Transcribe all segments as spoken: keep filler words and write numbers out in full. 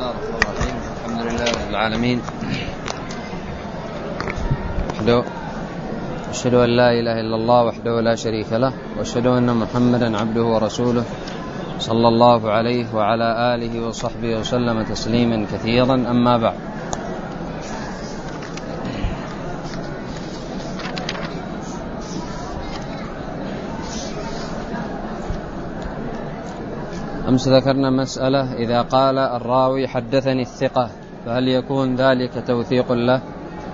الله الرحمن الرحيم. الحمد لله رب العالمين، وحده أشهد أن لا إله إلا الله وحده لا شريك له، وأشهد أن محمدا عبده ورسوله صلى الله عليه وعلى آله وصحبه وسلم تسليما كثيرا. أما بعد، أمس ذكرنا مسألة: إذا قال الراوي حدثني الثقة فهل يكون ذلك توثيق له؟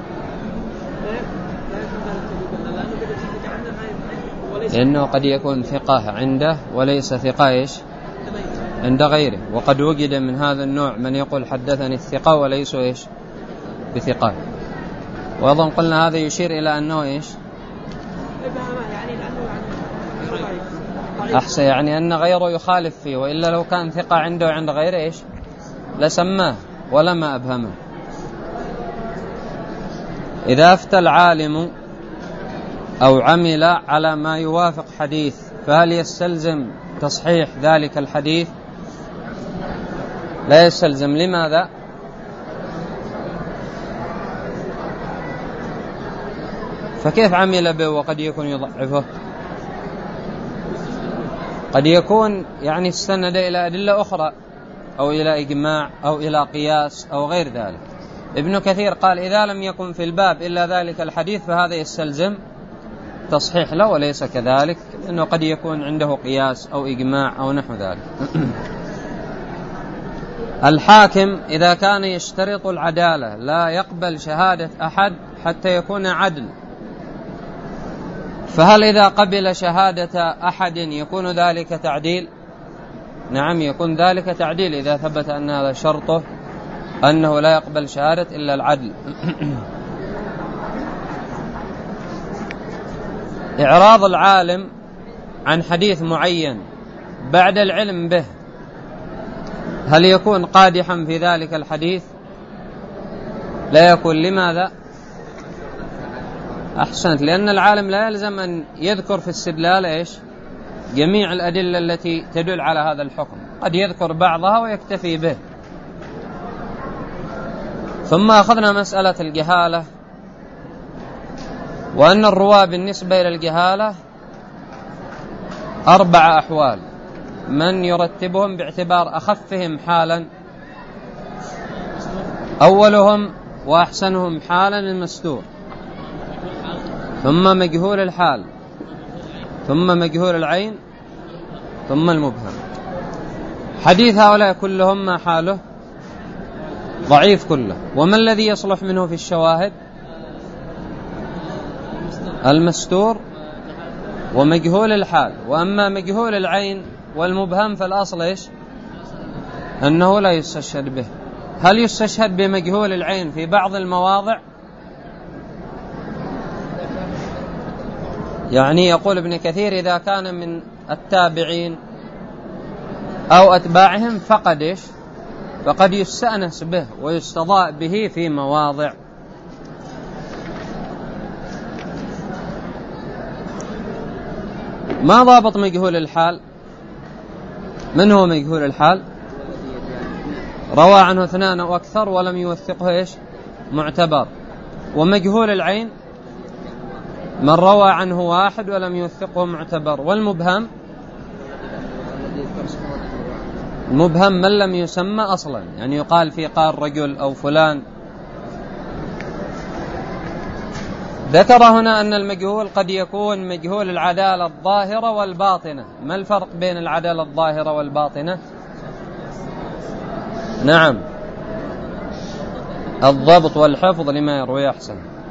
لأنه قد يكون ثقة عنده وليس ثقة إيش عند غيره، وقد وجد من هذا النوع من يقول حدثني الثقة وليس إيش بثقة. وأظن قلنا هذا يشير إلى أنه إيش أحسن، يعني أن غيره يخالف فيه، وإلا لو كان ثقة عنده وعند غيره إيش لسماه ولما أبهمه. إذا أفتى العالم أو عمل على ما يوافق حديث فهل يستلزم تصحيح ذلك الحديث؟ لا يستلزم. لماذا؟ فكيف عمل به وقد يكون يضعفه؟ قد يكون يعني استند إلى أدلة أخرى أو إلى إجماع أو إلى قياس أو غير ذلك. ابن كثير قال: إذا لم يكن في الباب إلا ذلك الحديث فهذا يستلزم تصحيح له، وليس كذلك، لأنه قد يكون عنده قياس أو إجماع أو نحو ذلك. الحاكم إذا كان يشترط العدالة لا يقبل شهادة أحد حتى يكون عدل، فهل إذا قبل شهادة أحد يكون ذلك تعديل؟ نعم، يكون ذلك تعديل إذا ثبت أن هذا شرطه أنه لا يقبل شهادة إلا العدل. إعراض العالم عن حديث معين بعد العلم به هل يكون قادحا في ذلك الحديث؟ لا يكون. لماذا؟ أحسنت، لأن العالم لا يلزم أن يذكر في استدلال إيش جميع الأدلة التي تدل على هذا الحكم، قد يذكر بعضها ويكتفي به. ثم أخذنا مسألة الجهالة، وأن الرواة بالنسبة إلى الجهالة أربع أحوال، من يرتبهم باعتبار أخفهم حالا. أولهم وأحسنهم حالا المستور، ثم مجهول الحال، ثم مجهول العين، ثم المبهم. حديث هؤلاء كلهم ما حاله؟ ضعيف كله. وما الذي يصلح منه في الشواهد؟ المستور ومجهول الحال. وأما مجهول العين والمبهم فالأصل إيش أنه لا يستشهد به. هل يستشهد بمجهول العين في بعض المواضع؟ يعني يقول ابن كثير: إذا كان من التابعين أو أتباعهم فقد إيش فقد يستأنس به ويستضاء به في مواضع. ما ضابط مجهول الحال؟ من هو مجهول الحال؟ روى عنه اثنان أو أكثر ولم يوثقه إيش معتبر. ومجهول العين من روى عنه واحد ولم يوثقه معتبر. والمبهم المبهم من لم يسمى أصلا، يعني يقال في قال رجل أو فلان. ذكر هنا أن المجهول قد يكون مجهول العدالة الظاهرة والباطنة. ما الفرق بين العدالة الظاهرة والباطنة؟ نعم، الضبط والحفظ لما يروي أحسن.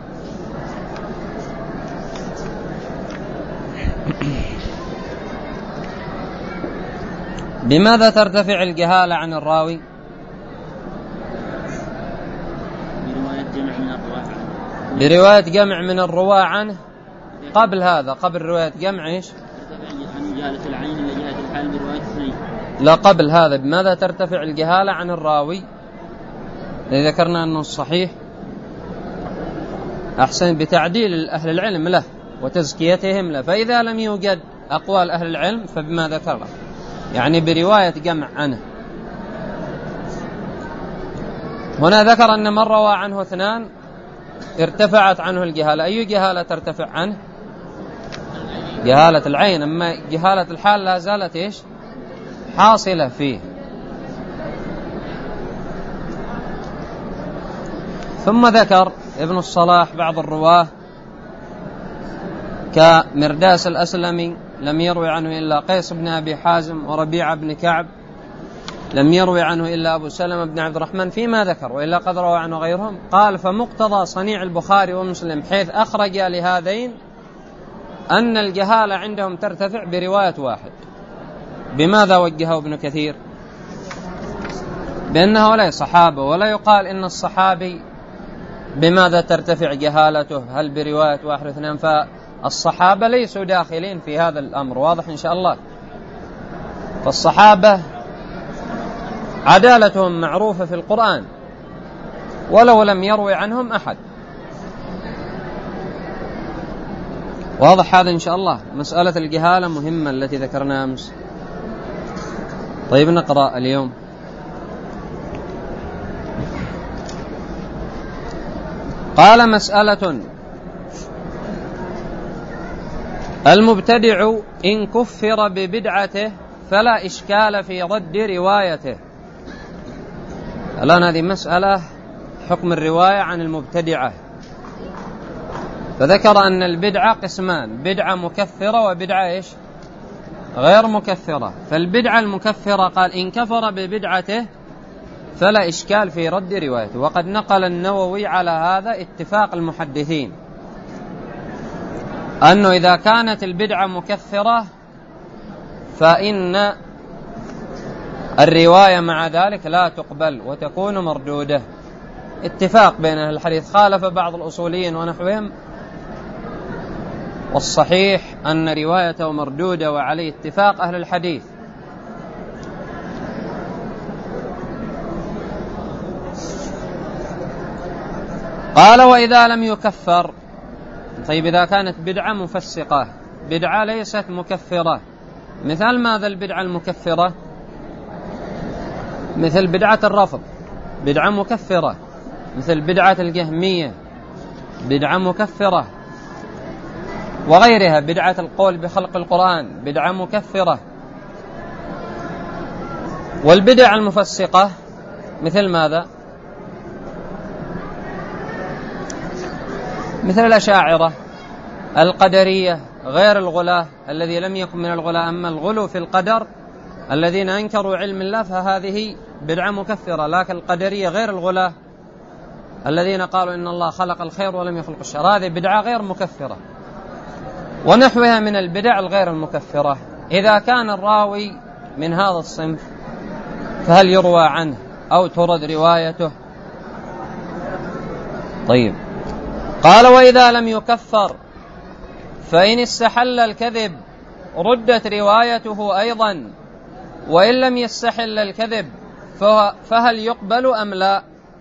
بماذا ترتفع الجهالة عن الراوي؟ برواية جمع من الرواة عنه. قبل هذا، قبل رواية جمع إيش؟ لا، قبل هذا بماذا ترتفع الجهالة عن الراوي؟ ذكرنا أنه الصحيح أحسن بتعديل أهل العلم له وتزكيتهم له. فإذا لم يوجد أقوال أهل العلم فبما ذكره، يعني برواية جمع عنه. هنا ذكر أن من روى عنه اثنان ارتفعت عنه الجهالة. أي جهالة ترتفع عنه؟ جهالة العين، أما جهالة الحال لا زالت إيش؟ حاصلة فيه. ثم ذكر ابن الصلاح بعض الرواه كمرداس الأسلمي لم يروي عنه إلا قيس بن أبي حازم وربيعة بن كعب، لم يروي عنه إلا أبو سلمة بن عبد الرحمن فيما ذكر، وإلا قد روى عنه غيرهم. قال: فمقتضى صنيع البخاري ومسلم حيث أخرج لهذين أن الجهالة عندهم ترتفع برواية واحد. بماذا وجهه ابن كثير؟ بأنه لا صحابة، ولا يقال إن الصحابي بماذا ترتفع جهالته، هل برواية واحد واثنين؟ فالصحابة ليسوا داخلين في هذا الأمر، واضح إن شاء الله. فالصحابة عدالتهم معروفة في القرآن ولو لم يروي عنهم أحد، واضح هذا إن شاء الله. مسألة الجهالة مهمة التي ذكرناها أمس. طيب نقرأ اليوم. قال: مسألة: المبتدع إن كفر ببدعته فلا إشكال في رد روايته. الآن هذه مسألة حكم الرواية عن المبتدعة، فذكر أن البدعة قسمان: بدعة مكفرة وبدعة إيش؟ غير مكفرة. فالبدعة المكفرة قال: إن كفر ببدعته فلا إشكال في رد روايته. وقد نقل النووي على هذا اتفاق المحدثين، أنه إذا كانت البدعة مكفرة فإن الرواية مع ذلك لا تقبل وتكون مردودة. اتفاق بين أهل الحديث. خالف بعض الأصوليين ونحوهم، والصحيح أن روايته مردودة، وعليه اتفاق أهل الحديث. قال: وإذا لم يكفر. طيب إذا كانت بدعة مفسقة، بدعة ليست مكفرة، مثال ماذا البدعة المكفرة؟ مثل بدعة الرفض، بدعة مكفرة. مثل بدعة الجهمية، بدعة مكفرة. وغيرها، بدعة القول بخلق القرآن، بدعة مكفرة. والبدع المفسقة مثل ماذا؟ مثل الأشاعرة، القدرية، غير الغلاة الذي لم يكن من الغلاة. أما الغلو في القدر الذين أنكروا علم الله فهذه بدعة مكفرة. لكن القدرية غير الغلاة الذين قالوا إن الله خلق الخير ولم يخلق الشر، هذه بدعة غير مكفرة. ونحوها من البدع الغير المكفرة. إذا كان الراوي من هذا الصنف فهل يروى عنه أو ترد روايته؟ طيب. قال: وإذا لم يكفر فإن استحل الكذب ردت روايته أيضا، وإن لم يستحل الكذب فهل يقبل أم لا؟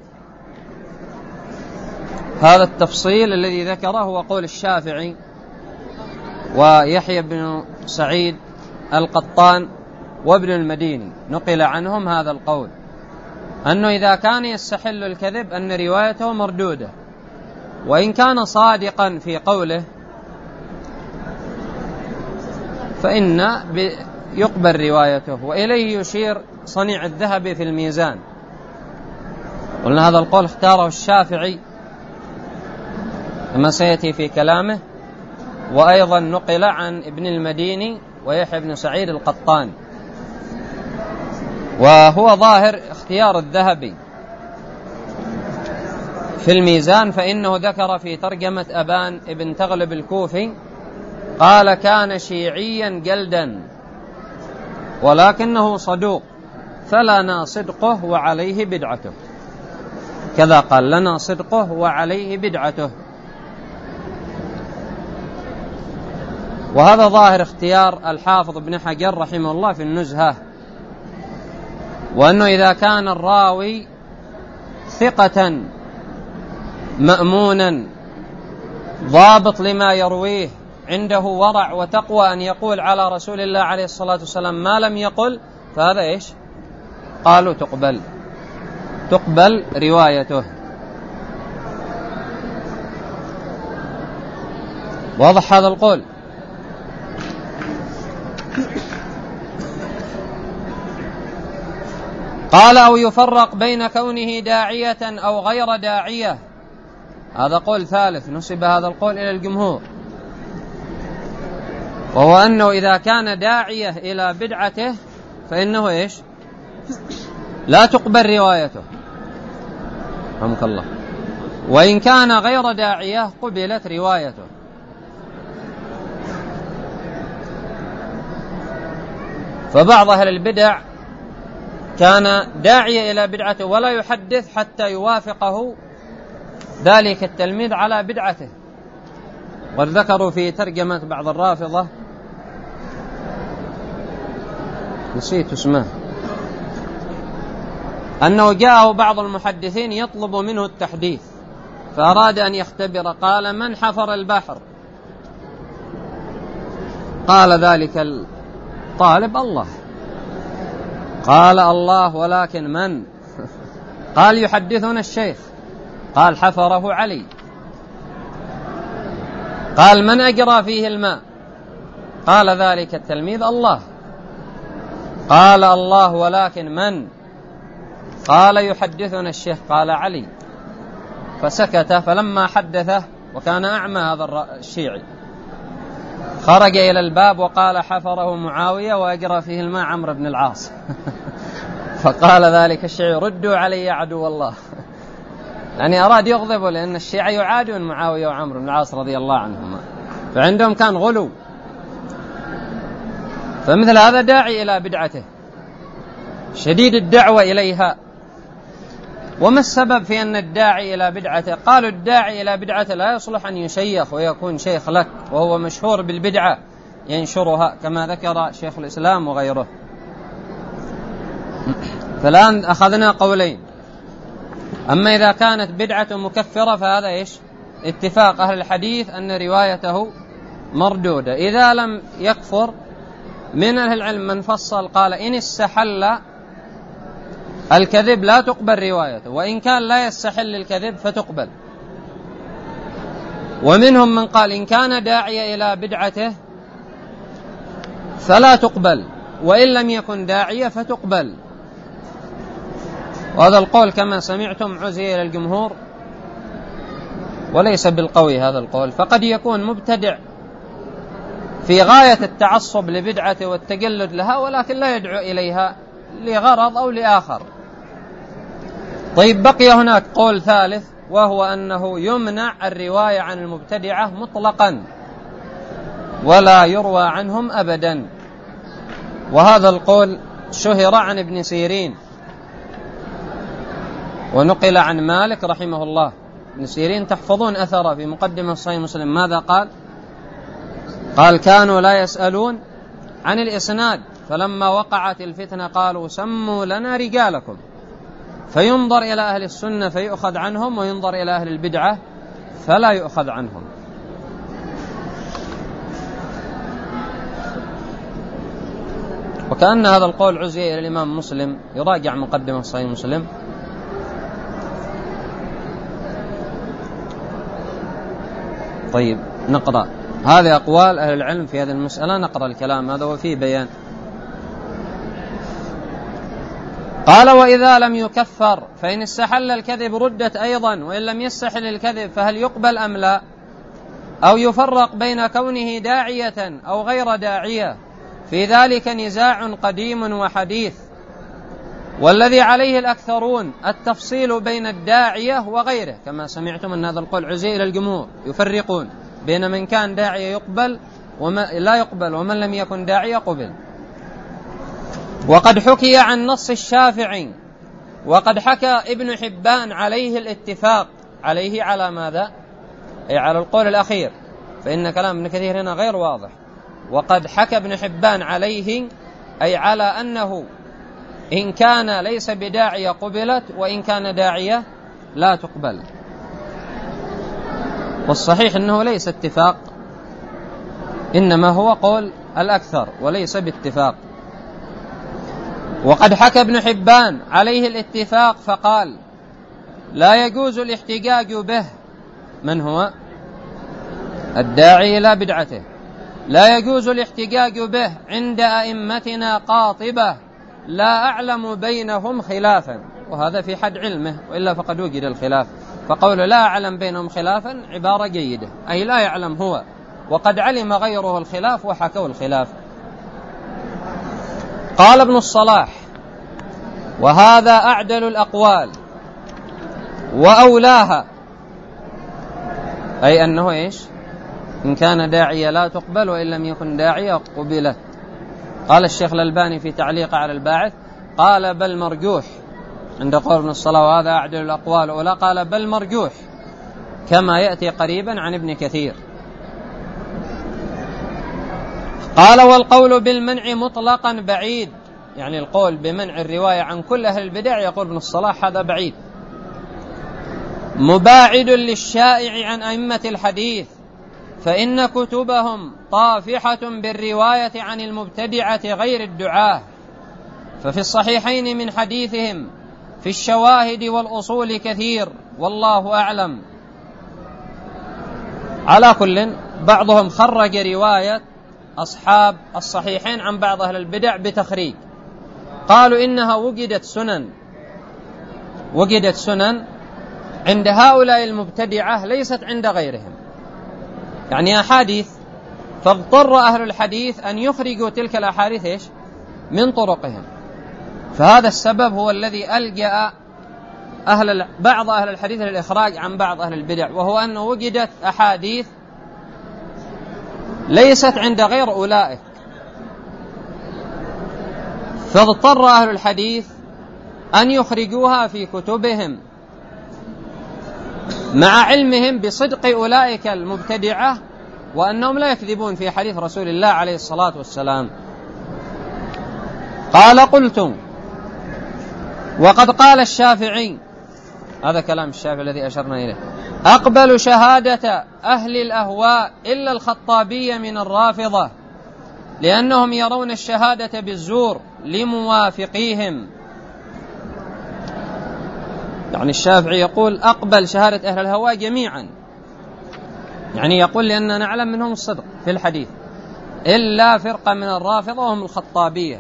هذا التفصيل الذي ذكره هو قول الشافعي ويحيى بن سعيد القطان وابن المديني، نقل عنهم هذا القول، أنه إذا كان يستحل الكذب أن روايته مردودة، وإن كان صادقا في قوله فإن يقبل روايته. وإليه يشير صنيع الذهبي في الميزان. قلنا هذا القول اختاره الشافعي كما سيأتي في كلامه، وأيضا نقل عن ابن المديني ويحيى بن سعيد القطان، وهو ظاهر اختيار الذهبي في الميزان. فإنه ذكر في ترجمة أبان ابن تغلب الكوفي قال: كان شيعيا جلدا ولكنه صدوق، فلنا صدقه وعليه بدعته. كذا قال: لنا صدقه وعليه بدعته. وهذا ظاهر اختيار الحافظ ابن حجر رحمه الله في النزهة، وأنه إذا كان الراوي ثقة مأمونا ضابط لما يرويه، عنده ورع وتقوى أن يقول على رسول الله عليه الصلاة والسلام ما لم يقل، فهذا إيش؟ قالوا تقبل. تقبل روايته. واضح هذا القول؟ قال أو يفرق بين كونه داعية أو غير داعية، هذا قول ثالث نسب هذا القول إلى الجمهور، وهو أنه إذا كان داعية إلى بدعته فإنه إيش؟ لا تقبل روايته، رحمك الله، وإن كان غير داعية قبلت روايته. فبعض أهل البدع كان داعية إلى بدعته ولا يحدث حتى يوافقه ذلك التلميذ على بدعته. وذكروا في ترجمة بعض الرافضة، نسيت اسمه، أنه جاءه بعض المحدثين يطلب منه التحديث فأراد أن يختبر، قال من حفر البحر؟ قال ذلك الطالب الله. قال الله ولكن من؟ قال يحدثنا الشيخ. قال حفره علي. قال من أجرى فيه الماء؟ قال ذلك التلميذ الله. قال الله ولكن من؟ قال يحدثنا الشيخ. قال علي. فسكت، فلما حدثه وكان أعمى هذا الشيعي خرج إلى الباب وقال حفره معاوية وأجرى فيه الماء عمرو بن العاص. فقال ذلك الشيعي ردوا علي عدو الله. يعني أراد يغضبه، لأن الشيعة يعادون معاوية وعمرو بن العاص رضي الله عنهما، فعندهم كان غلو. فمثل هذا داعي إلى بدعته شديد الدعوة إليها. وما السبب في أن الداعي إلى بدعته؟ قالوا الداعي إلى بدعته لا يصلح أن يشيخ ويكون شيخ لك وهو مشهور بالبدعة ينشرها، كما ذكر شيخ الإسلام وغيره. فالآن أخذنا قولين: أما إذا كانت بدعة مكفرة فهذا إيش؟ اتفاق أهل الحديث أن روايته مردودة. إذا لم يكفر من أهل العلم من فصل قال إن استحل الكذب لا تقبل روايته، وإن كان لا يستحل الكذب فتقبل. ومنهم من قال إن كان داعية إلى بدعته فلا تقبل، وإن لم يكن داعية فتقبل. وهذا القول كما سمعتم عزي إلى الجمهور وليس بالقوي هذا القول، فقد يكون مبتدع في غاية التعصب لبدعته والتجلد لها ولكن لا يدعو إليها لغرض أو لآخر. طيب بقي هناك قول ثالث، وهو أنه يمنع الرواية عن المبتدعة مطلقا ولا يروى عنهم أبدا. وهذا القول شهر عن ابن سيرين ونقل عن مالك رحمه الله. ابن سيرين تحفظون أثره في مقدمة صحيح مسلم، ماذا قال؟ قال كانوا لا يسألون عن الإسناد، فلما وقعت الفتنة قالوا سموا لنا رجالكم، فينظر إلى أهل السنة فيؤخذ عنهم، وينظر إلى أهل البدعة فلا يؤخذ عنهم. وكأن هذا القول عزي إلى الإمام مسلم، يراجع مقدمة صحيح مسلم. طيب نقرأ هذه أقوال أهل العلم في هذه المسألة، نقرأ الكلام هذا وفيه بيان. قال وإذا لم يكفر فإن استحل الكذب ردت أيضا، وإن لم يستحل الكذب فهل يقبل أم لا؟ أو يفرق بين كونه داعية أو غير داعية، في ذلك نزاع قديم وحديث، والذي عليه الأكثرون التفصيل بين الداعية وغيره، كما سمعتم أن هذا القول عزي إلى الجمهور، يفرقون بين من كان داعية يقبل وما لا يقبل، ومن لم يكن داعية قبل. وقد حكي عن نص الشافعي، وقد حكى ابن حبان عليه الاتفاق، عليه على ماذا؟ أي على القول الأخير، فإن كلام ابن كثير هنا غير واضح. وقد حكى ابن حبان عليه أي على أنه إن كان ليس بداعية قبلت، وإن كان داعية لا تقبل. والصحيح أنه ليس اتفاق، إنما هو قول الأكثر وليس باتفاق. وقد حكى ابن حبان عليه الاتفاق فقال: لا يجوز الاحتجاج به. من هو؟ الداعي إلى بدعته. لا يجوز الاحتجاج به عند أئمتنا قاطبة لا أعلم بينهم خلافا. وهذا في حد علمه، وإلا فقد وجد الخلاف. فقول لا أعلم بينهم خلافا عبارة جيدة، أي لا يعلم هو، وقد علم غيره الخلاف وحكوا الخلاف. قال ابن الصلاح: وهذا أعدل الأقوال وأولاها، أي أنه إيش؟ إن كان داعية لا تقبل، وإن لم يكن داعية قبلت. قال الشيخ الألباني في تعليق على الباعث: قال بل مرجوح. عند قول ابن الصلاح وهذا أعدل الأقوال ولا، قال بل مرجوح، كما يأتي قريبا عن ابن كثير. قال: والقول بالمنع مطلقا بعيد، يعني القول بمنع الرواية عن كل أهل البدع، يقول ابن الصلاح هذا بعيد، مباعد للشائع عن أئمة الحديث، فإن كتبهم طافحة بالرواية عن المبتدعة غير الدعاة، ففي الصحيحين من حديثهم في الشواهد والأصول كثير، والله أعلم. على كل، بعضهم خرج رواية أصحاب الصحيحين عن بعض أهل البدع بتخريج، قالوا إنها وجدت سنن وجدت سنن عند هؤلاء المبتدعة ليست عند غيرهم، يعني أحاديث، فاضطر أهل الحديث أن يخرجوا تلك الأحاديث إيش؟ من طرقهم. فهذا السبب هو الذي ألجأ أهل بعض أهل الحديث للإخراج عن بعض أهل البدع، وهو أنه وجدت أحاديث ليست عند غير أولئك، فاضطر أهل الحديث أن يخرجوها في كتبهم مع علمهم بصدق أولئك المبتدعة، وأنهم لا يكذبون في حديث رسول الله عليه الصلاة والسلام. قال: قلتم وقد قال الشافعي، هذا كلام الشافعي الذي أشرنا إليه: أقبل شهادة أهل الأهواء إلا الخطابية من الرافضة، لأنهم يرون الشهادة بالزور لموافقيهم. يعني الشافعي يقول أقبل شهادة أهل الهواء جميعا، يعني يقول لأننا نعلم منهم الصدق في الحديث، إلا فرقة من الرافضة وهم الخطابية،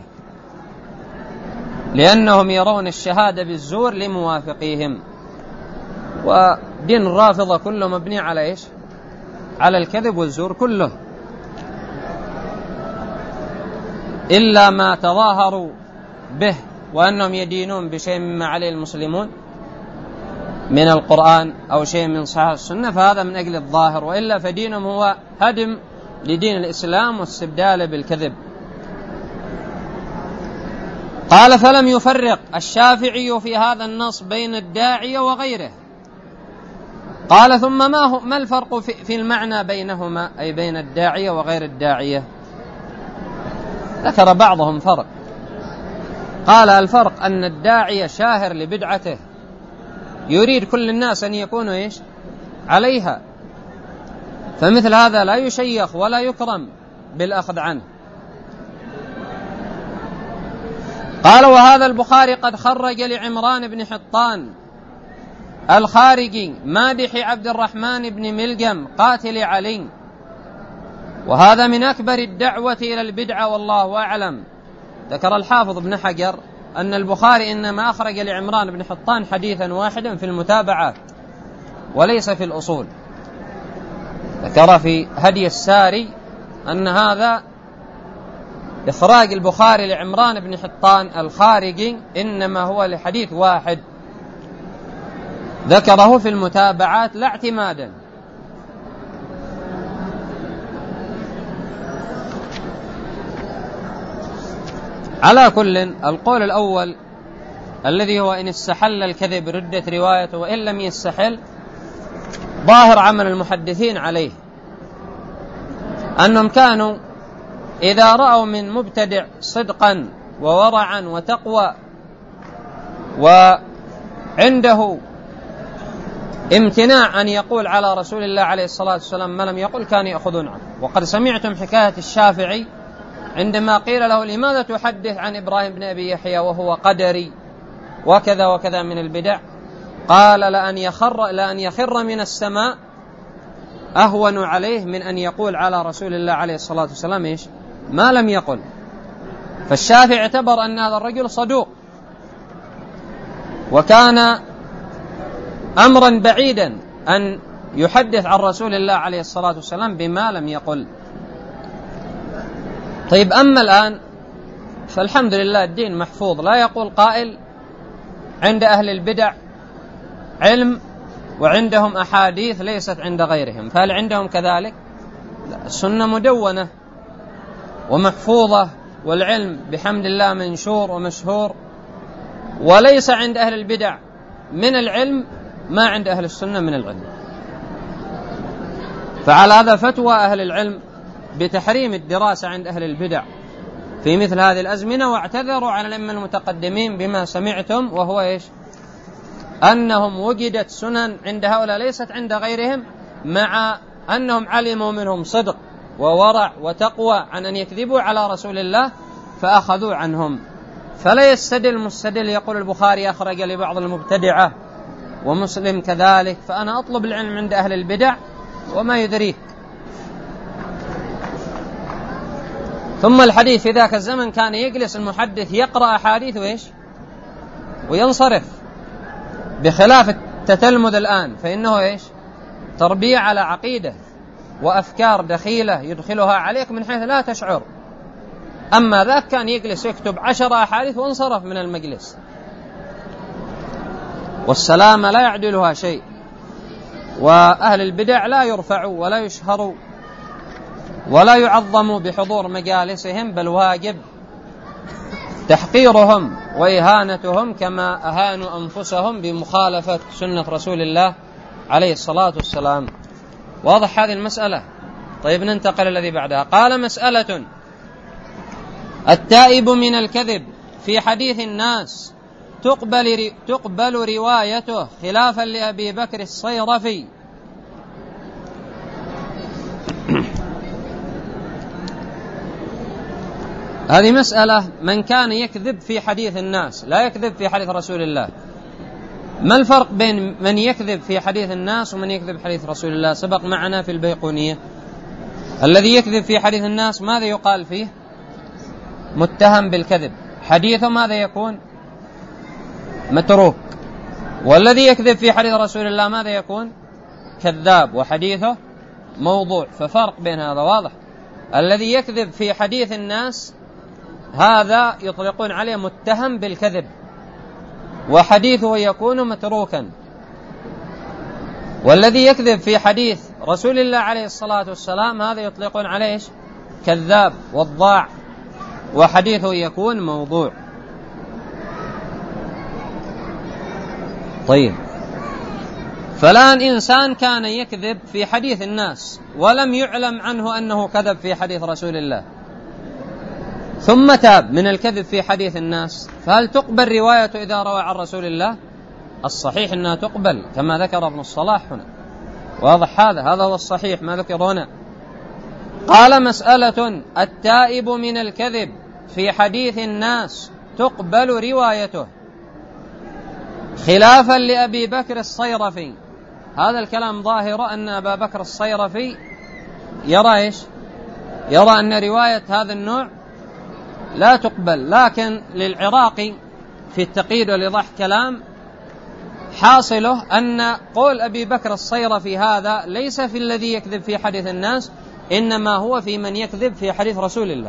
لأنهم يرون الشهادة بالزور لموافقيهم. ودين الرافضة كله مبني على إيش؟ على الكذب والزور كله، إلا ما تظاهروا به وأنهم يدينون بشيء مما عليه المسلمون من القرآن أو شيء من صحيح السنة، فهذا من أجل الظاهر، وإلا فدينهم هو هدم لدين الإسلام واستبداله بالكذب. قال: فلم يفرق الشافعي في هذا النص بين الداعية وغيره. قال: ثم ما هو ما الفرق في المعنى بينهما، أي بين الداعية وغير الداعية؟ ذكر بعضهم فرق، قال: الفرق أن الداعية شاهر لبدعته، يريد كل الناس أن يكونوا إيش؟ عليها، فمثل هذا لا يشيخ ولا يكرم بالأخذ عنه. قال: وهذا البخاري قد خرج لعمران بن حطان الخارجي مادح عبد الرحمن بن ملجم قاتل علي، وهذا من أكبر الدعوة إلى البدعة والله أعلم. ذكر الحافظ ابن حجر أن البخاري إنما أخرج لعمران بن حطان حديثا واحدا في المتابعات وليس في الأصول. ذكر في هدي الساري أن هذا إخراج البخاري لعمران بن حطان الخارجي إنما هو لحديث واحد، ذكره في المتابعات لا اعتمادا. على كل، القول الأول الذي هو إن استحل الكذب ردت روايته، وإن لم يستحل ظاهر عمل المحدثين عليه، أنهم كانوا إذا رأوا من مبتدع صدقا وورعا وتقوى وعنده امتناع أن يقول على رسول الله عليه الصلاة والسلام ما لم يقل، كانوا يأخذون عنه. وقد سمعتم حكاية الشافعي عندما قيل له لماذا تحدث عن إبراهيم بن أبي يحيى وهو قدري وكذا وكذا من البدع، قال لأن يخر, لأن يخر من السماء أهون عليه من أن يقول على رسول الله عليه الصلاة والسلام إيش ما لم يقل. فالشافعي اعتبر أن هذا الرجل صدوق، وكان أمرا بعيدا أن يحدث عن رسول الله عليه الصلاة والسلام بما لم يقل. طيب، أما الآن فالحمد لله الدين محفوظ، لا يقول قائل عند أهل البدع علم وعندهم أحاديث ليست عند غيرهم، فهل عندهم كذلك؟ لا، السنة مدونة ومحفوظة، والعلم بحمد الله منشور ومشهور، وليس عند أهل البدع من العلم ما عند أهل السنة من العلم. فعلى هذا فتوى أهل العلم بتحريم الدراسة عند أهل البدع في مثل هذه الأزمنة، واعتذروا عن الأئمة المتقدمين بما سمعتم، وهو إيش؟ أنهم وجدت سنن عند هؤلاء ليست عند غيرهم، مع أنهم علموا منهم صدق وورع وتقوى عن أن يكذبوا على رسول الله فأخذوا عنهم. فلا يستدل مستدل يقول البخاري أخرج لبعض المبتدعة ومسلم كذلك، فأنا أطلب العلم عند أهل البدع وما يدريك. ثم الحديث في ذاك الزمن كان يجلس المحدث يقرأ أحاديث وإيش وينصرف، بخلاف التتلمذ الآن فإنه إيش تربية على عقيدة وأفكار دخيلة يدخلها عليك من حيث لا تشعر. أما ذاك كان يجلس يكتب عشر أحاديث وانصرف من المجلس، والسلام لا يعدلها شيء. وأهل البدع لا يرفعوا ولا يشهروا ولا يعظموا بحضور مجالسهم، بل واجب تحقيرهم وإهانتهم كما أهانوا أنفسهم بمخالفة سنة رسول الله عليه الصلاة والسلام. واضح هذه المسألة؟ طيب، ننتقل الذي بعدها. قال: مسألة: التائب من الكذب في حديث الناس تقبل, تقبل روايته خلافا لأبي بكر الصيرفي. هذه مسألة من كان يكذب في حديث الناس لا يكذب في حديث رسول الله. ما الفرق بين من يكذب في حديث الناس ومن يكذب حديث رسول الله؟ سبق معنا في البيقونية. الذي يكذب في حديث الناس ماذا يقال فيه؟ متهم بالكذب، حديثه ماذا يكون؟ متروك. والذي يكذب في حديث رسول الله ماذا يكون؟ كذاب، وحديثه موضوع. ففرق بين هذا واضح. الذي يكذب في حديث الناس هذا يطلقون عليه متهم بالكذب، وحديثه يكون متروكا. والذي يكذب في حديث رسول الله عليه الصلاة والسلام هذا يطلقون عليه كذاب وضاع، وحديثه يكون موضوع. طيب، فالآن إنسان كان يكذب في حديث الناس ولم يعلم عنه أنه كذب في حديث رسول الله، ثم تاب من الكذب في حديث الناس، فهل تقبل روايته إذا روى عن رسول الله؟ الصحيح أنها تقبل كما ذكر ابن الصلاح هنا. واضح هذا؟ هذا هو الصحيح ما ذكر هنا. قال: مسألة: التائب من الكذب في حديث الناس تقبل روايته خلافا لأبي بكر الصيرفي. هذا الكلام ظاهر أن أبا بكر الصيرفي يرى إيش؟ يرى أن رواية هذا النوع لا تقبل. لكن للعراقي في التقييد والإيضاح كلام حاصله أن قول أبي بكر الصيرفي هذا ليس في الذي يكذب في حديث الناس، إنما هو في من يكذب في حديث رسول الله.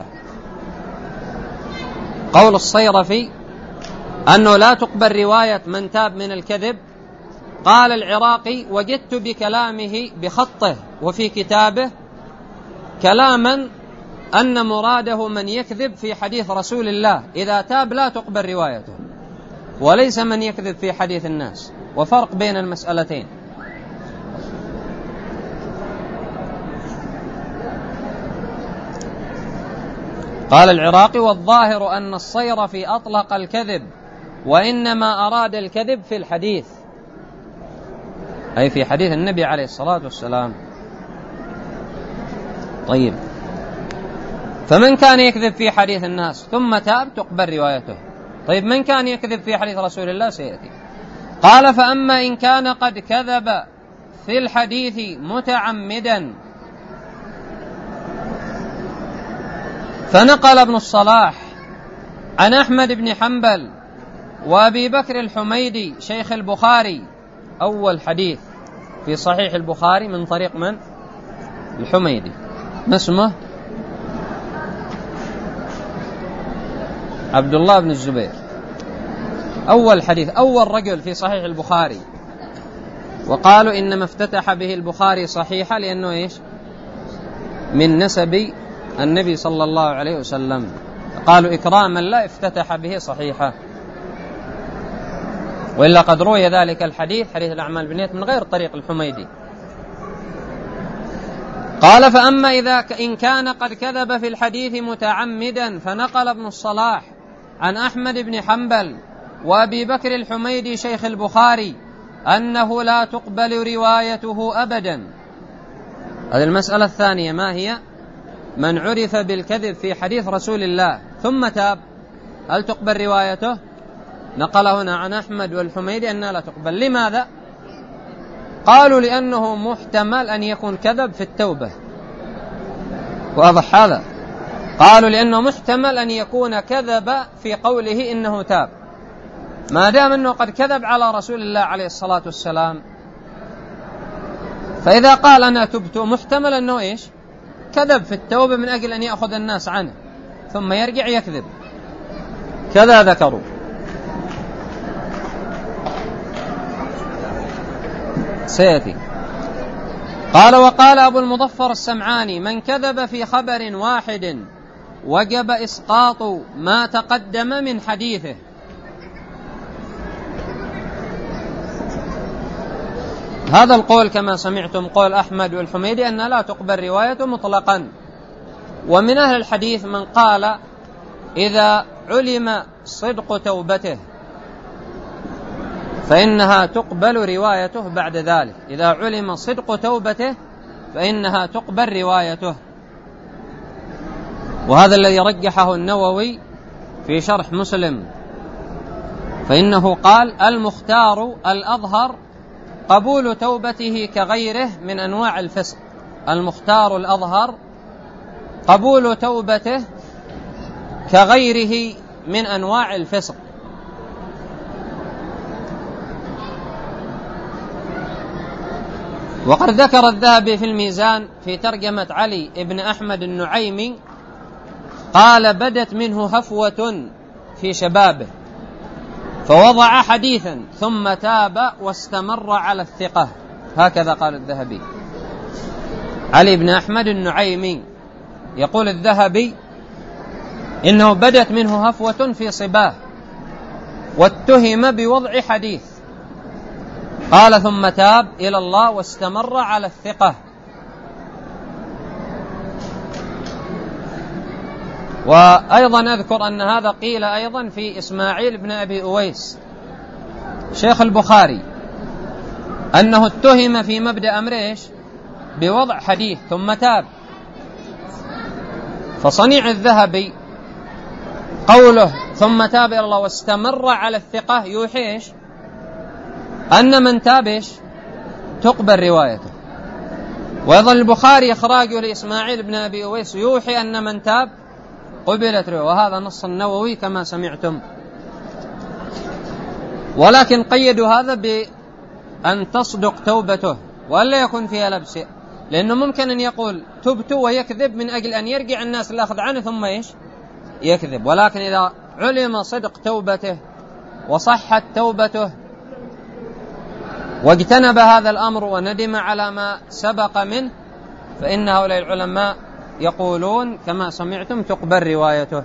قول الصيرفي أنه لا تقبل رواية من تاب من الكذب. قال العراقي: وجدت بكلامه بخطه وفي كتابه كلاما أن مراده من يكذب في حديث رسول الله إذا تاب لا تقبل روايته، وليس من يكذب في حديث الناس، وفرق بين المسألتين. قال العراقي: والظاهر أن الصيرفي أطلق الكذب وإنما أراد الكذب في الحديث، أي في حديث النبي عليه الصلاة والسلام. طيب، فمن كان يكذب في حديث الناس ثم تاب تقبل روايته. طيب من كان يكذب في حديث رسول الله سيأتي. قال فأما إن كان قد كذب في الحديث متعمدا فنقل ابن الصلاح عن أحمد بن حنبل وأبي بكر الحميدي شيخ البخاري، أول حديث في صحيح البخاري من طريق من؟ الحميدي. ما اسمه؟ عبد الله بن الزبير. أول حديث، أول رجل في صحيح البخاري. وقالوا إنما افتتح به البخاري صحيحة لأنه إيش؟ من نسب النبي صلى الله عليه وسلم، قالوا إكراما لا افتتح به صحيحة، وإلا قد روي ذلك الحديث حديث الأعمال بالنيات من غير طريق الحميدي. قال فأما إذا إن كان قد كذب في الحديث متعمدا فنقل ابن الصلاح عن أحمد بن حنبل وأبي بكر الحميدي شيخ البخاري أنه لا تقبل روايته أبدا. هذه المسألة الثانية، ما هي؟ من عرف بالكذب في حديث رسول الله ثم تاب هل تقبل روايته؟ نقل هنا عن أحمد والحميدي أنها لا تقبل. لماذا؟ قالوا لأنه محتمل أن يكون كذب في التوبة. واضح هذا؟ قالوا لأنه محتمل أن يكون كذب في قوله إنه تاب، ما دام أنه قد كذب على رسول الله عليه الصلاة والسلام، فإذا قال أنا تبت محتمل أنه إيش؟ كذب في التوبة من أجل أن يأخذ الناس عنه ثم يرجع يكذب. كذا ذكروا. سيأتي. قال وقال أبو المظفر السمعاني من كذب في خبر واحد وجب إسقاط ما تقدم من حديثه. هذا القول كما سمعتم قول أحمد والحميدي أن لا تقبل روايته مطلقا. ومن أهل الحديث من قال إذا علم صدق توبته فإنها تقبل روايته بعد ذلك، إذا علم صدق توبته فإنها تقبل روايته. وهذا الذي رجحه النووي في شرح مسلم، فإنه قال المختار الأظهر قبول توبته كغيره من أنواع الفسق. المختار الأظهر قبول توبته كغيره من أنواع الفسق. وقد ذكر الذهبي في الميزان في ترجمة علي بن أحمد النعيمي قال بدت منه هفوة في شبابه فوضع حديثا ثم تاب واستمر على الثقة، هكذا قال الذهبي. علي بن أحمد النعيمي يقول الذهبي إنه بدت منه هفوة في صباه واتهم بوضع حديث، قال ثم تاب إلى الله واستمر على الثقة. وأيضا أذكر أن هذا قيل أيضا في إسماعيل بن أبي أويس شيخ البخاري أنه اتهم في مبدأ أمره بوضع حديث ثم تاب. فصنيع الذهبي قوله ثم تاب إلى الله واستمر على الثقة يوحيش أن من تابش تقبل روايته. وأيضا البخاري إخراجه لإسماعيل بن أبي أويس يوحي أن من تاب قبلت روايته، وهذا نص النووي كما سمعتم. ولكن قيدوا هذا بأن تصدق توبته وألا يكون فيها لبس، لأنه ممكن أن يقول تبت ويكذب من أجل أن يرجع الناس الأخذ عنه ثم إيش يكذب. ولكن إذا علم صدق توبته وصحت توبته واجتنب هذا الأمر وندم على ما سبق منه فإن هؤلاء العلماء يقولون كما سمعتم تقبل روايته.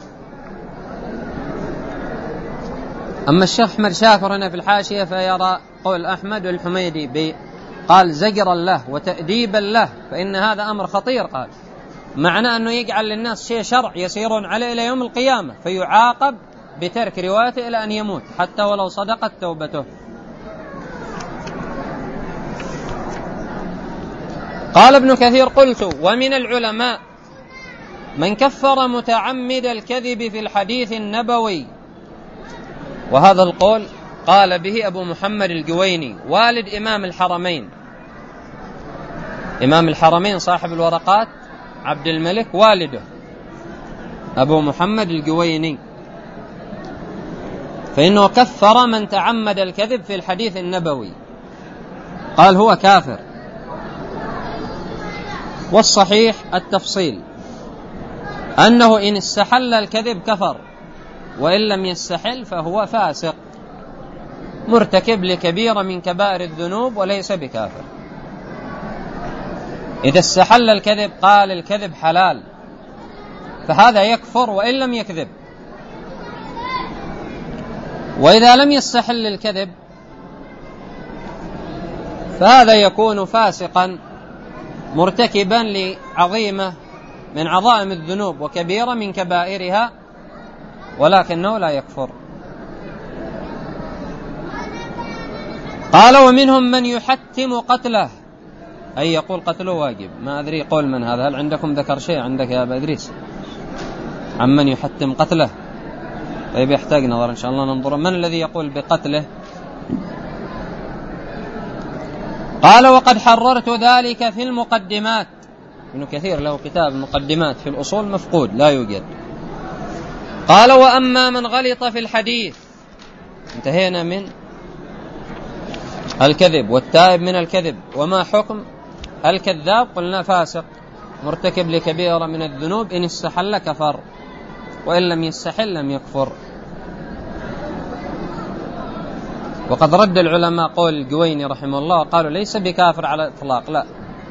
أما الشيخ أحمد شاكر هنا في الحاشية فيرى قول أحمد والحميدي قال زجرا له وتأديبا له، فإن هذا أمر خطير، قال معنى أنه يجعل للناس شيء شرع يسيرون عليه إلى يوم القيامة فيعاقب بترك روايته إلى أن يموت حتى ولو صدقت توبته. قال ابن كثير قلت ومن العلماء من كفر متعمد الكذب في الحديث النبوي. وهذا القول قال به أبو محمد الجويني والد إمام الحرمين، إمام الحرمين صاحب الورقات عبد الملك والده أبو محمد الجويني، فإنه كفر من تعمد الكذب في الحديث النبوي، قال هو كافر. والصحيح التفصيل أنه إن استحل الكذب كفر، وإن لم يستحل فهو فاسق مرتكب لكبيرة من كبائر الذنوب وليس بكافر. إذا استحل الكذب قال الكذب حلال فهذا يكفر وإن لم يكذب، وإذا لم يستحل الكذب فهذا يكون فاسقا مرتكبا لعظيمة من عظائم الذنوب وكبيرة من كبائرها، ولكنه لا يكفر. قال ومنهم من يحتم قتله، أي يقول قتله واجب. ما أدري قول من هذا، هل عندكم ذكر شيء عندك يا أبا إدريس عمن يحتم قتله؟ طيب يحتاج نظر إن شاء الله ننظر من الذي يقول بقتله. قال وقد حررت ذلك في المقدمات. ابن كثير له كتاب مقدمات في الأصول مفقود لا يوجد. قال وأما من غلط في الحديث، انتهينا من الكذب والتائب من الكذب. وما حكم الكذاب؟ قلنا فاسق مرتكب لكبيرة من الذنوب، إن استحل كفر وإن لم يستحل لم يكفر. وقد رد العلماء قول الجويني رحمه الله قالوا ليس بكافر على الإطلاق، لا.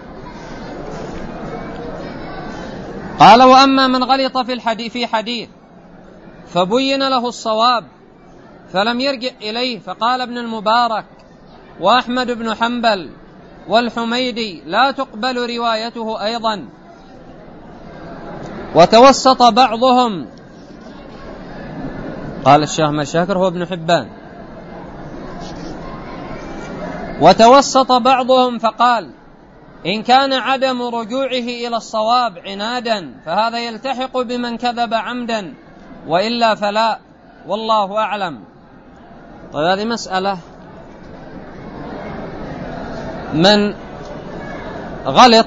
قال وأما من غلط في الحديث في حديث فبين له الصواب فلم يرجع إليه، فقال ابن المبارك وأحمد بن حنبل والحميدي لا تقبل روايته أيضا. وتوسط بعضهم، قال الشيخ مشاكر هو ابن حبان، وتوسط بعضهم فقال إن كان عدم رجوعه إلى الصواب عنادا فهذا يلتحق بمن كذب عمدا، وإلا فلا، والله أعلم. طيب هذه مسألة، من غلط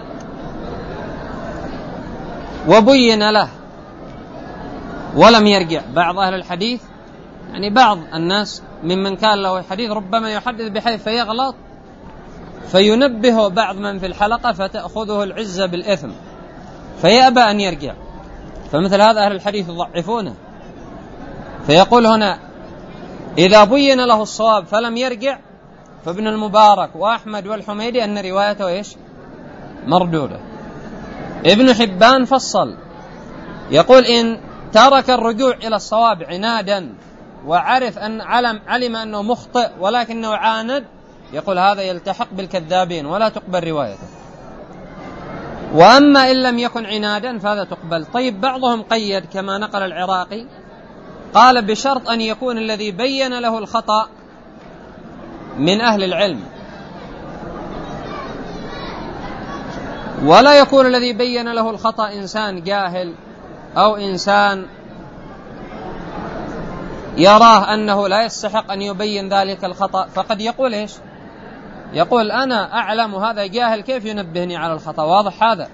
وبين له ولم يرجع، بعض أهل الحديث يعني بعض الناس ممن كان له حديث ربما يحدث بحيث فيغلط فينبه بعض من في الحلقة فتأخذه العزة بالإثم فيأبى أن يرجع، فمثل هذا أهل الحديث يضعفونه. فيقول هنا إذا بين له الصواب فلم يرجع فابن المبارك وأحمد والحميدي أن روايته إيش؟ مردودة. ابن حبان فصل يقول إن ترك الرجوع إلى الصواب عنادا وعرف أن علم, علم أنه مخطئ ولكنه عاند، يقول هذا يلتحق بالكذابين ولا تقبل روايته. وأما إن لم يكن عنادا فهذا تقبل. طيب بعضهم قيد كما نقل العراقي، قال بشرط أن يكون الذي بين له الخطأ من أهل العلم، ولا يكون الذي بين له الخطأ إنسان جاهل أو إنسان يراه أنه لا يستحق أن يبين ذلك الخطأ، فقد يقول إيش؟ يقول أنا أعلم هذا جاهل كيف ينبهني على الخطأ، واضح هذا؟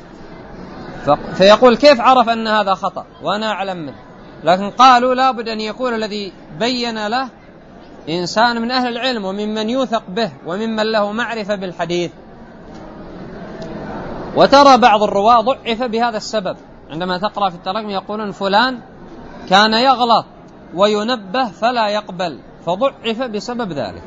فيقول كيف عرف أن هذا خطأ وأنا أعلم منه؟ لكن قالوا لابد أن يكون الذي بين له إنسان من أهل العلم وممن يوثق به وممن له معرفة بالحديث. وترى بعض الرواة ضعف بهذا السبب، عندما تقرأ في التراجم يقولون فلان كان يغلط وينبه فلا يقبل، فضعف بسبب ذلك.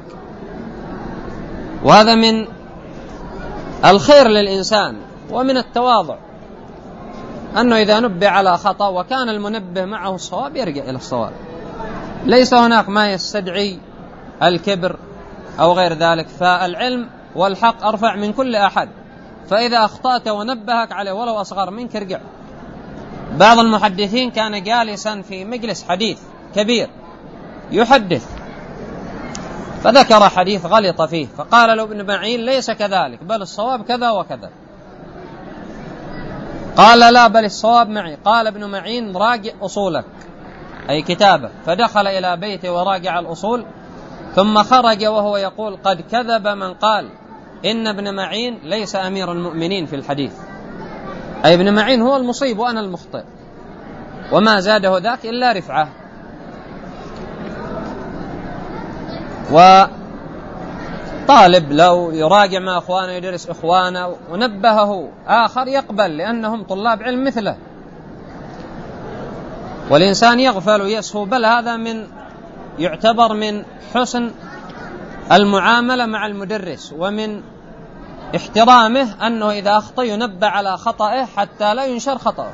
وهذا من الخير للإنسان ومن التواضع أنه إذا نبه على خطأ وكان المنبه معه الصواب يرجع إلى الصواب، ليس هناك ما يستدعي الكبر أو غير ذلك. فالعلم والحق أرفع من كل أحد، فإذا أخطأت ونبهك عليه ولو أصغر منك ارجع. بعض المحدثين كان جالسا في مجلس حديث كبير يحدث، فذكر حديث غلط فيه، فقال له ابن معين ليس كذلك بل الصواب كذا وكذا. قال لا بل الصواب معي. قال ابن معين راجع أصولك أي كتابه، فدخل إلى بيته وراجع الأصول، ثم خرج وهو يقول قد كذب من قال إن ابن معين ليس أمير المؤمنين في الحديث، أي ابن معين هو المصيب وأنا المخطئ، وما زاده ذاك إلا رفعة. وطالب لو يراجع مع أخوانه يدرس إخوانه ونبهه آخر يقبل، لأنهم طلاب علم مثله. والإنسان يغفل ويسهو، بل هذا من يعتبر من حسن المعاملة مع المدرس ومن احترامه أنه إذا أخطأ ينبه على خطأه حتى لا ينشر خطأه.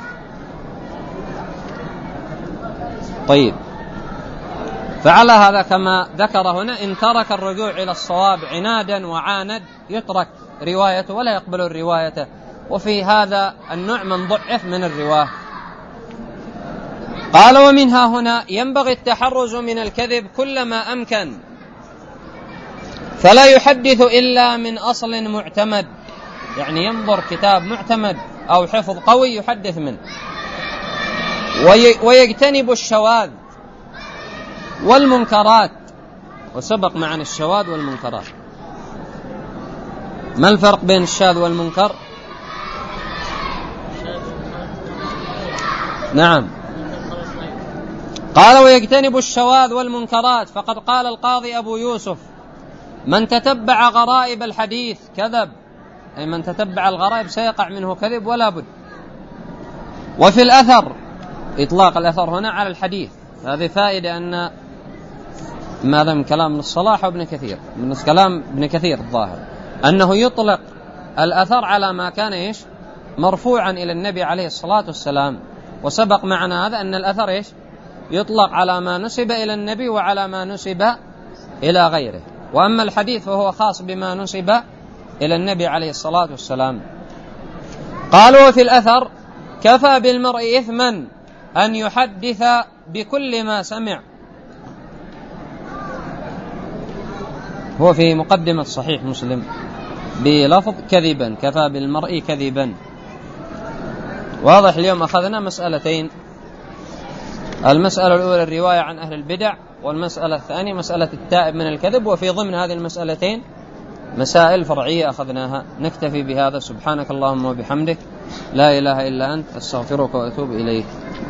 طيب، فعلى هذا كما ذكر هنا إن ترك الرجوع إلى الصواب عنادا وعاند يترك روايته ولا يقبل الرواية. وفي هذا النوع من ضعف من الرواه. قال ومنها هنا ينبغي التحرز من الكذب كلما أمكن، فلا يحدث إلا من أصل معتمد، يعني ينظر كتاب معتمد أو حفظ قوي يحدث منه. ويجتنب الشواذ والمنكرات، وسبق معنا الشواذ والمنكرات. ما الفرق بين الشاذ والمنكر؟ نعم. قال ويجتنب الشواذ والمنكرات، فقد قال القاضي أبو يوسف من تتبع غرائب الحديث كذب، أي من تتبع الغرائب سيقع منه كذب ولا بد. وفي الأثر، إطلاق الأثر هنا على الحديث، هذه فائدة أن ماذا من كلام الصلاح وابن كثير، من كلام ابن كثير الظاهر أنه يطلق الأثر على ما كان إيش مرفوعا إلى النبي عليه الصلاة والسلام. وسبق معنا هذا أن الأثر إيش يطلق على ما نسب إلى النبي وعلى ما نسب إلى غيره، وأما الحديث فهو خاص بما نسب إلى النبي عليه الصلاة والسلام. قالوا وفي الأثر كفى بالمرء إثما أن يحدث بكل ما سمع، هو في مقدمة صحيح مسلم بلفظ كذبا، كفى بالمرء كذبا. واضح. اليوم أخذنا مسألتين، المسألة الأولى الرواية عن أهل البدع، والمسألة الثانية مسألة التائب من الكذب، وفي ضمن هذه المسألتين مسائل فرعية أخذناها. نكتفي بهذا. سبحانك اللهم وبحمدك، لا إله إلا أنت، أستغفرك وأتوب إليك.